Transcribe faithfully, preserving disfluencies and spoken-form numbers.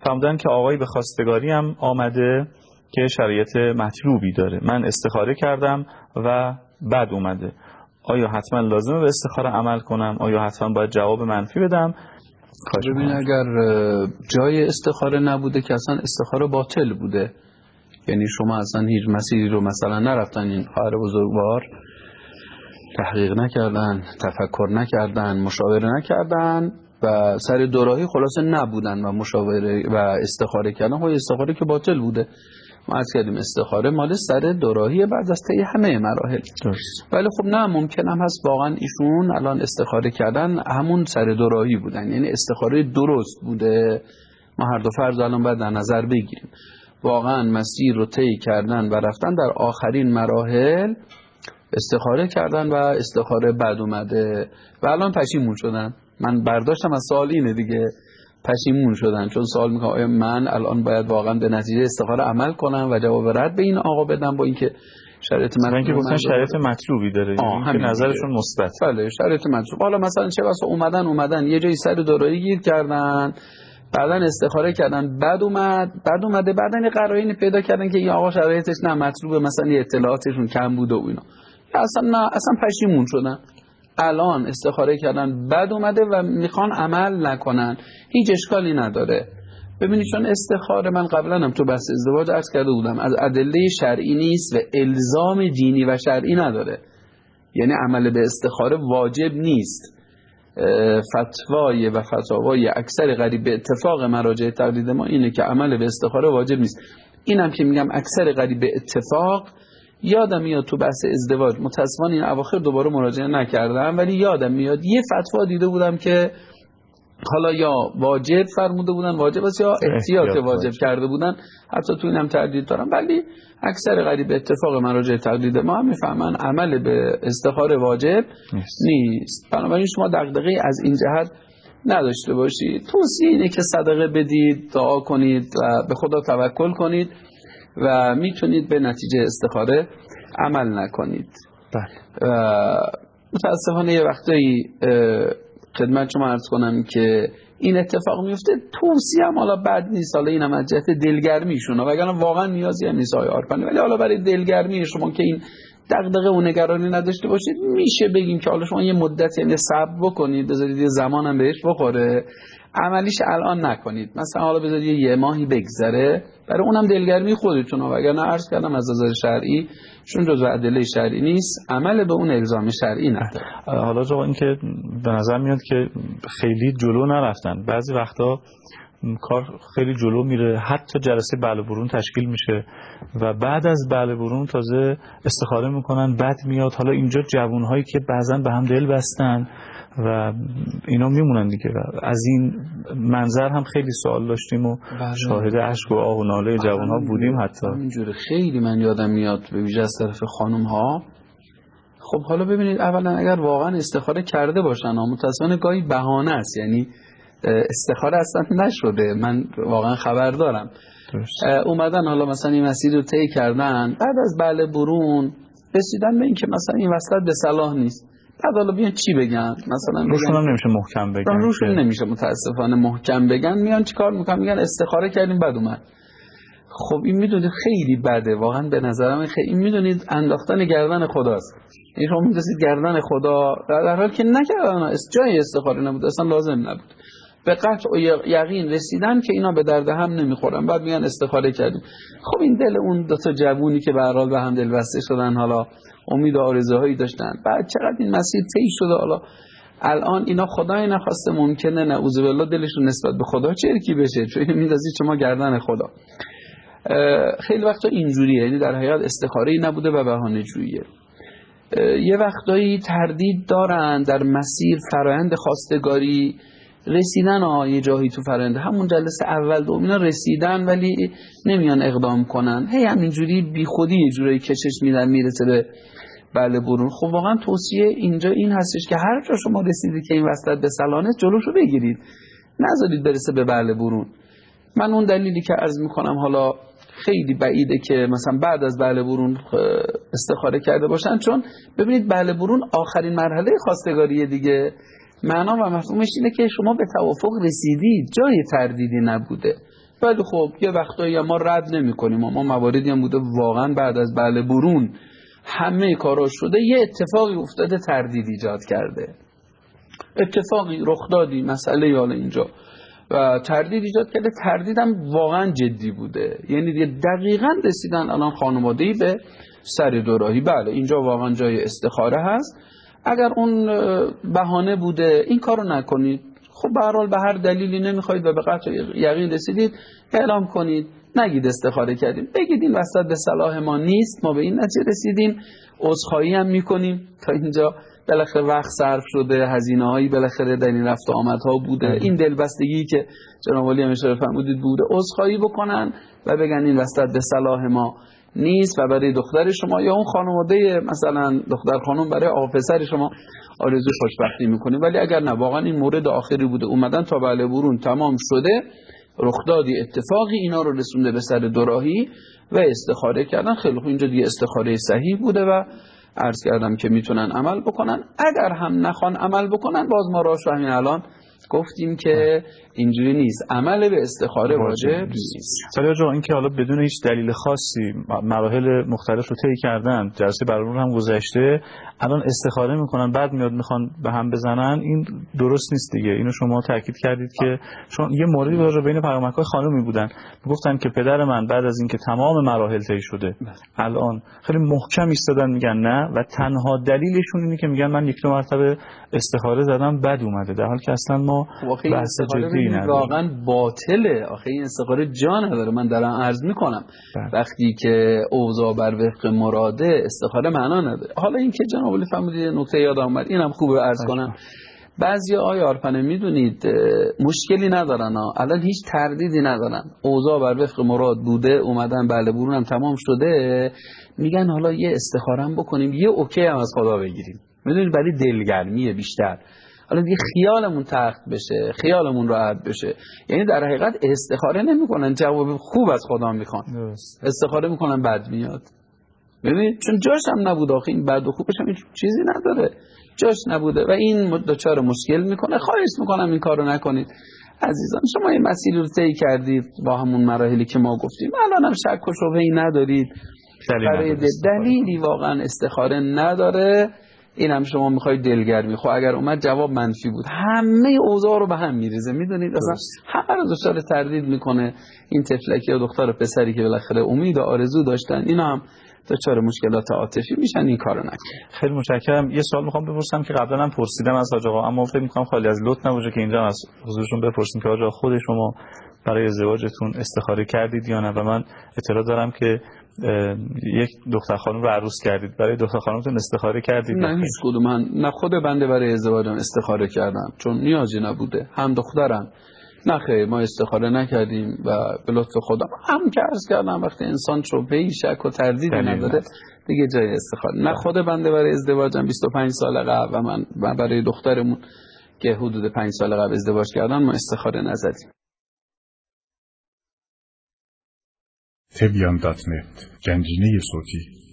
فرمودن که آقای به خواستگاری هم آمده که شرایط مطلوبی داره، من استخاره کردم و بعد اومده، آیا حتما لازمه به استخاره عمل کنم؟ آیا حتما باید جواب منفی بدم؟ ببین اگر جای استخاره نبوده که اصلا استخاره باطل بوده، یعنی شما اصلا هیچ مسیری رو مثلا نرفتن، این خواهر بزرگوار تحقیق نکردن، تفکر نکردن، مشاوره نکردن و سر دوراهی خلاصه نبودن و مشاوره و استخاره کردن، خب استخاره که باطل بوده. ما عرض کردیم استخاره مال سر دوراهی بعد از طی همه مراحل. ولی خب نه، ممکن هم هست واقعا ایشون الان استخاره کردن همون سر دوراهی بودن، یعنی استخاره درست بوده. ما هر دو فرض الان باید در نظر بگیریم، واقعا مسیر رو طی کردن و رفتن در آخرین مراحل استخاره کردن و استخاره بد اومده و الان پشیمون شدن. من برداشتم از سوال اینه دیگه، پشیمون شدن، چون سوال میکنم آیا من الان باید واقعا به نتیجه استخاره عمل کنم و جواب رد به این آقا بدم با اینکه شرایط من که گفتن شرایط مطلوبی داره، یعنی نظرشون مثبت. بله شرایط مطلوب. حالا مثلا چه واسه اومدن اومدن یه جایی سر دوراهی گیر کردن، بعدن استخاره کردن بعد اومد بعد اومده بعدن یه قرائنی پیدا کردن که این آقا شرایطش نه مطلوبه، مثلا یه اطلاعاتشون کم بود و اینا، اصلا نه اصلا پشیمون شدن. الان استخاره کردن بعد اومده و میخوان عمل نکنن، هیچ اشکالی نداره. ببینید چون استخاره من قبلا هم تو بحث ازدواج عرض کرده بودم از ادله شرعی نیست و الزام دینی و شرعی نداره، یعنی عمل به استخاره واجب نیست. فتوای و فتاوای اکثر قریب به اتفاق مراجع تقلید ما اینه که عمل به استخاره واجب نیست. اینم که میگم اکثر قریب به اتفاق، یادم میاد تو بحث ازدواج متاسفانه این اواخر دوباره مراجعه نکردم، ولی یادم میاد یه فتوا دیده بودم که حالا یا واجب فرموده بودن واجب است یا احتیاط واجب, واجب کرده بودن، حتی تو اینم تردید دارم، ولی اکثر قریب به اتفاق مراجع تقلید ما هم میفهمن عمل به استخاره واجب نیست, نیست. بنابراین شما دغدغه از این جهت نداشته باشید. توصیه اینه که صدقه بدید، دعا کنید و به خدا توکل کنید و میتونید به نتیجه استخاره عمل نکنید. بله. متاسفانه یه وقتایی خدمت شما عرض کنم که این اتفاق میفته، توصیه هم حالا بد نیست، حالا اینم از جهت دلگرمیشونه وگرنه واقعا نیازی هم نیست آقای آرپانی، ولی حالا برای دلگرمی شما که این دغدغه و نگرانی نداشته باشید، میشه بگیم که حالا شما یه مدت یعنی صبر بکنید، بذارید یه زمانم بهش بخوره، عملیش الان نکنید، مثلا حالا بذارید یه ماهی بگذره، برای اونم دلگرمی خودتون، وگرنه عرض کردم از نظر شرعی چون جزء ادله شرعی نیست، عمل به اون الزام شرعی نداره. حالا جا این که به نظر میاد که خیلی جلو نرفتن، بعضی وقتا کار خیلی جلو میره، حتی جلسه بله برون تشکیل میشه و بعد از بله برون تازه استخاره میکنن، بعد میاد حالا اینجا جوانهایی که بعضا به هم دل بستن و اینا میمونن دیگه. از این منظر هم خیلی سوال داشتیم و بله. شاهد اشک و آه و ناله جوانها بودیم. حتی اینجوری خیلی من یادم میاد به ویژه از طرف خانم ها. خب حالا ببینید اولا اگر واقعا استخاره کرده باشن، متأسفانه گاهی بهانه است، یعنی استخاره اصلا نشده، من واقعا خبر دارم اومدن حالا مثلا این مسیر رو طی کردن، بعد از بله برون رسیدن به این که مثلا این وصلت به صلاح نیست، بعد حالا بیان چی بگن، مثلا روشون هم نمیشه محکم بگن، روشون نمیشه متاسفانه محکم بگن، میان چیکار میکنن، میگن استخاره کردیم بعد اومد. خب این میدونید خیلی بده واقعا، به نظرم خیلی این میدونید انداختن گردن خداست، این شما میدونید گردن خدا در حالی که نکردن، جای استخاره نبود، اصلا لازم نبود، به قطع و یقین رسیدن که اینا به درد هم نمیخورن، بعد میگن استخاره کردیم. خب این دل اون دو تا جوونی که به هر حال به هم دل بسته شدن، حالا امید و آرزوهایی داشتن، بعد چقدر این مسیر طی شده، حالا الان اینا خدای نخواسته ممکنه نعوذ بالله دلشون نسبت به خدا چرکی بشه، چون میندازید شما گردن خدا. خیلی وقتا اینجوریه، یعنی در حقیقت استخاره‌ای نبوده و بهانه جوییه. یه وقتایی تردید دارن در مسیر فرآیند خواستگاری، رسیدن آه یه جایی تو فرآیند همون جلسه اول دوم اینا رسیدن ولی نمیان اقدام کنن، هی همینجوری بی خودی یه جوری کشش میدن میرسه به بله برون. خب واقعا توصیه اینجا این هستش که هر جا شما رسیدید که این وصلت به سلانه جلوشو بگیرید، نذارید برسه به بله برون. من اون دلیلی که عرض میکنم حالا خیلی بعیده که مثلا بعد از بله برون استخاره کرده باشن، چون ببینید بله برون آخرین مرحله خواستگاریه دیگه، معنا و مفهومش اینه که شما به توافق رسیدید، جای تردیدی نبوده. ولی خب یه وقتایی ما رد نمی کنیم، ما مواردی هم بوده واقعا بعد از بله برون همه کارا شده یه اتفاقی افتاده تردید ایجاد کرده، اتفاقی رخ دادی مسئله حالا اینجا و تردید ایجاد کرده، تردیدم واقعا جدی بوده، یعنی دیگه دقیقاً رسیدن الان خانواده‌ای به سر دوراهی. بله اینجا واقعا جای استخاره هست. اگر اون بهانه بوده این کارو نکنید، خب به هر حال به هر دلیلی نمیخواید و به قطع یقین رسیدید اعلام کنید، نگید استخاره کردیم، بگید این وسط به صلاح ما نیست، ما به این نتیجه رسیدیم، عذرخواهی هم میکنیم، تا اینجا بالاخره وقت صرف شده، هزینه‌هایی بالاخره در این رفت و آمدها بوده، این دلبستگی که جناب عالی هم اشاره فرمودید بوده، عذرخواهی بکنن و بگن این وسط به صلاح ما نیست و برای دختر شما یا اون خانواده مثلا دختر خانم برای آقا پسر شما آرزوی خوشبختی میکنیم. ولی اگر نه واقعا این مورد آخری بوده، اومدن تا بله برون تمام شده، رخدادی اتفاقی اینا رو رسونده به سر دوراهی و استخاره کردن، خیلی خوب اینجا دیگه استخاره صحیح بوده و عرض کردم که میتونن عمل بکنن. اگر هم نخوان عمل بکنن، باز ما راش همین الان گفتیم که اینجوری نیست، عمل به استخاره واجب نیست. سالی آقا این که حالا بدون هیچ دلیل خاصی مراحل مختلف رو طی کردن، جلسه برنامه هم گذشته، الان استخاره میکنن بعد میاد میخوان به هم بزنن، این درست نیست دیگه. اینو شما تاکید کردید که چون یه موردی راجع بین پیامک‌های خانومی بودن، میگفتن که پدر من بعد از اینکه تمام مراحل طی شده الان خیلی محکم ایستادن میگن نه و تنها دلیلشون اینه که میگن من یک دو مرتبه استخاره زدم بد اومده، در حالی که اصلا ما بحث جدی نداریم. واقعا باطله، آخه این استخاره جا نداره. من دارم عرض میکنم وقتی که اوضاع بر وفق مراده استخاره معنا نداره. حالا این که جناب عالی فرمودید نکته یاد اومد، اینم خوبه عرض کنم. بعضی آقای عارفانه میدونید مشکلی ندارن ها، الان هیچ تردیدی ندارن، اوضاع بر وفق مراد بوده، اومدن بله برونم تمام شده، میگن حالا یه استخاره هم بکنیم، یه اوکی هم از خدا بگیریم، میدونید برای دلگرمی بیشتر، حالا دیگه خیالمون تخت بشه، خیالمون راحت بشه. یعنی در حقیقت استخاره نمیکنن، جواب خوب از خدا میخوان، استخاره میکنن بد میاد. ببینید چون جاش هم نبود، آخه این بد و خوبش هم چیزی نداره، جاش نبوده و این دچار مشکل میکنه. خواهش میکنم این کارو نکنید عزیزان. شما این مسیر رو طی کردید با همون مراحلی که ما گفتیم، الان هم شک و شبهه‌ای ندارید، برای دلیلی واقعا استخاره نداره. این هم شما میخواید دلگرمی، خب اگر اومد جواب منفی بود همه اوضاع رو به هم میریزه، میدونید اصلا همه رو دچار تردید میکنه. این طفلکی و دختر و پسری که بالاخره امید و آرزو داشتن، اینا هم دچار مشکلات عاطفی میشن، این کارو نکنید. خیلی متشکرم. یه سوال میخوام بپرسم که قبلا هم پرسیدم از حاج آقا، اما فکر میکنم خالی از لطف نباشه که اینجا از حضورشون بپرسیم که حاج آقا خود شما برای ازدواجتون استخاره کردید یا نه؟ و من اطلاع دارم که یک دختر خانم رو عروس کردید، برای دختر خانمتون استخاره کردید؟ نه هیچ کدوم، من نه خود بنده برای ازدواجم استخاره کردم چون نیازی نبوده، هم دخترم نه خیر ما استخاره نکردیم و به لطف خدا هم که عرض کردم وقتی انسان شبهه‌ای شک و تردیدی نداره دیگه جای استخاره. نه خود بنده برای ازدواجم بیست و پنج سال قبل و من و برای دخترمون که حدود پنج سال قبل ازدواج کردن ما استخاره نزدیم. تبیان دات نت، گنجینه صوتی.